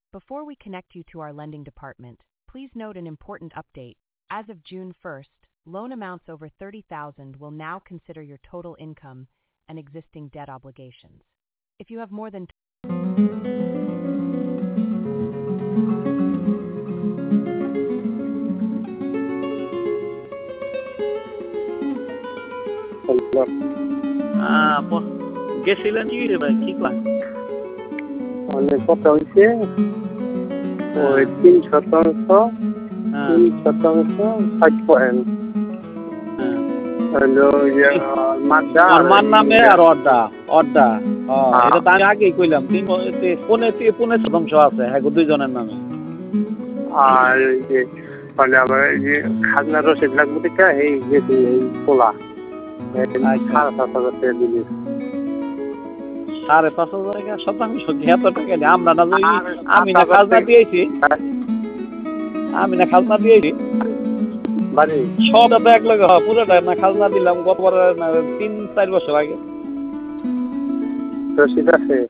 Before we connect you to our lending department, please note an important update. As of June 1st, loan amounts over $30,000 will now consider your total income and existing debt obligations. If you have more than গেছিলেন কি রে ভাই, কি কয়? মানে কথা হয়েছে ওই 3% 5 পয়েন্ট হলো আমার নামে আর অর্ডা এটা তো আমি আগেই কইলাম। পুনে শতাংশ আছে হ্যাঁ দুইজনের নামে। আর মানে আমার এই যে খাজনা রসিদ লাগবে থেকে এই যে পোলা 7,500 দিলি 5,500 শতাংশ এত টাকা নেই। আমরা না আমি না খাজনা দিয়েছি বাড়ি সবটা তো এক লগে পুরোটা না খাজনা দিলাম গত 3-4 বছর আগে। রসিদ আছে